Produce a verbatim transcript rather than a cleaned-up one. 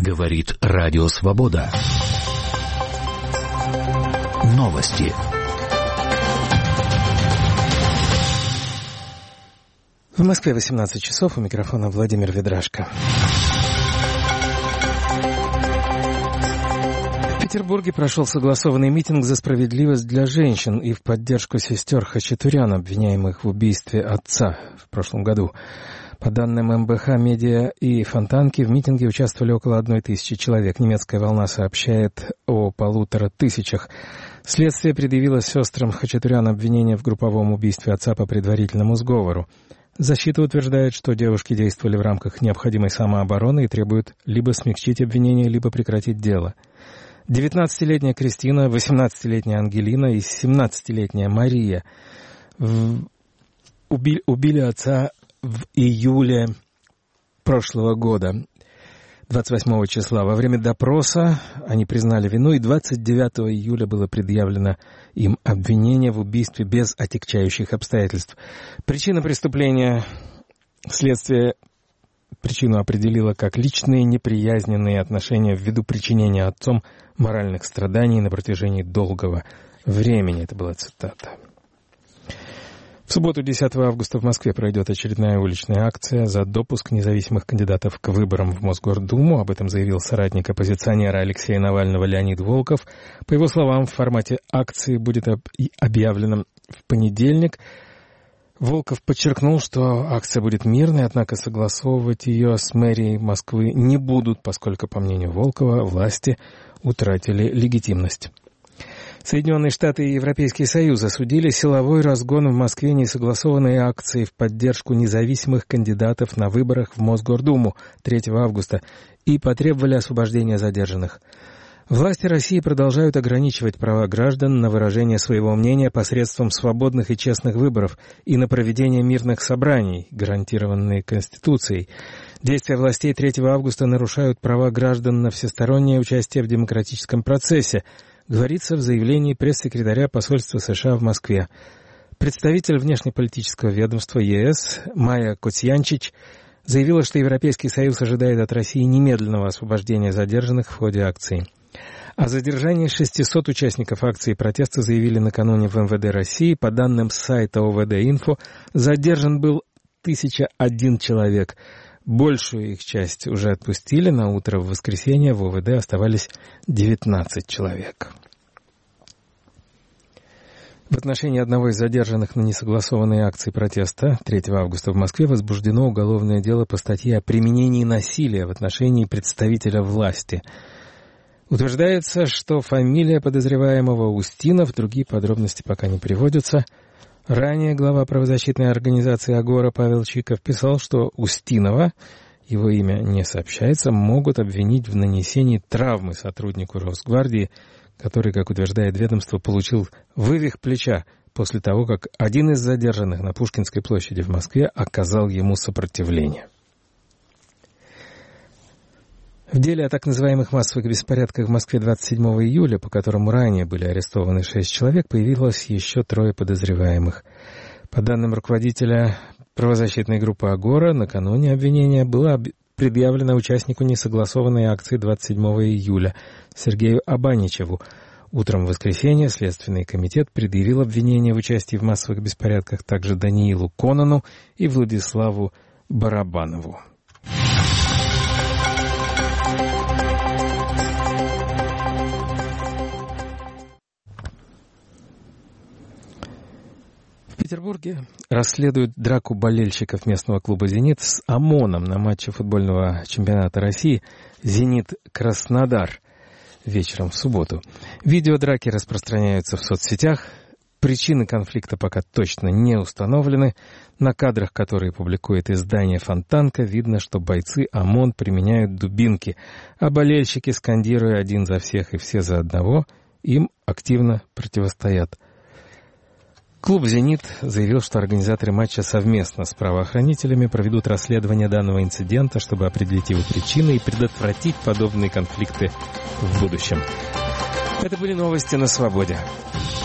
Говорит Радио Свобода. Новости. В Москве восемнадцать часов, у микрофона Владимир Ведрашко. В Петербурге прошел согласованный митинг за справедливость для женщин и в поддержку сестер Хачатурян, обвиняемых в убийстве отца в прошлом году. По данным эм бэ ха Медиа и Фонтанки, в митинге участвовали около одной тысячи человек. Немецкая волна сообщает о полутора тысячах. Следствие предъявило сестрам Хачатурян обвинение в групповом убийстве отца по предварительному сговору. Защита утверждает, что девушки действовали в рамках необходимой самообороны и требуют либо смягчить обвинение, либо прекратить дело. девятнадцатилетняя Кристина, восемнадцатилетняя Ангелина и семнадцатилетняя Мария убили, убили отца в июле прошлого года, двадцать восьмого числа. Во время допроса они признали вину, и двадцать девятого июля было предъявлено им обвинение в убийстве без отягчающих обстоятельств. Причина преступления следствие причину определило как личные неприязненные отношения ввиду причинения отцом моральных страданий на протяжении долгого времени. Это была цитата. В субботу, десятого августа, в Москве пройдет очередная уличная акция за допуск независимых кандидатов к выборам в Мосгордуму. Об этом заявил соратник оппозиционера Алексея Навального Леонид Волков. По его словам, в формате акции будет объявлено в понедельник. Волков подчеркнул, что акция будет мирной, однако согласовывать ее с мэрией Москвы не будут, поскольку, по мнению Волкова, власти утратили легитимность. Соединенные Штаты и Европейский Союз осудили силовой разгон в Москве несогласованной акции в поддержку независимых кандидатов на выборах в Мосгордуму третьего августа и потребовали освобождения задержанных. Власти России продолжают ограничивать права граждан на выражение своего мнения посредством свободных и честных выборов и на проведение мирных собраний, гарантированные Конституцией. Действия властей третьего августа нарушают права граждан на всестороннее участие в демократическом процессе, говорится в заявлении пресс-секретаря посольства США в Москве. Представитель внешнеполитического ведомства е эс Майя Коцьянчич заявила, что Европейский Союз ожидает от России немедленного освобождения задержанных в ходе акции. О задержании шестисот участников акции протеста заявили накануне в эм вэ дэ России. По данным сайта о вэ дэ-инфо, задержан был тысяча один человек. Большую их часть уже отпустили. На утро в воскресенье в о вэ дэ оставались девятнадцать человек. В отношении одного из задержанных на несогласованной акции протеста третьего августа в Москве возбуждено уголовное дело по статье о применении насилия в отношении представителя власти. Утверждается, что фамилия подозреваемого Устинов, другие подробности пока не приводятся. Ранее глава правозащитной организации «Агора» Павел Чиков писал, что Устинова, его имя не сообщается, могут обвинить в нанесении травмы сотруднику Росгвардии, который, как утверждает ведомство, получил вывих плеча после того, как один из задержанных на Пушкинской площади в Москве оказал ему сопротивление. В деле о так называемых массовых беспорядках в Москве двадцать седьмого июля, по которому ранее были арестованы шесть человек, появилось еще трое подозреваемых. По данным руководителя правозащитной группы «Агора», накануне обвинения было предъявлено участнику несогласованной акции двадцать седьмого июля Сергею Абаничеву. Утром в воскресенье Следственный комитет предъявил обвинение в участии в массовых беспорядках также Даниилу Конану и Владиславу Барабанову. В Петербурге расследуют драку болельщиков местного клуба «Зенит» с ОМОНом на матче футбольного чемпионата России «Зенит-Краснодар» вечером в субботу. Видео драки распространяются в соцсетях. Причины конфликта пока точно не установлены. На кадрах, которые публикует издание «Фонтанка», видно, что бойцы ОМОН применяют дубинки, а болельщики, скандируя «один за всех и все за одного», им активно противостоят. Клуб «Зенит» заявил, что организаторы матча совместно с правоохранителями проведут расследование данного инцидента, чтобы определить его причины и предотвратить подобные конфликты в будущем. Это были новости на «Свободе».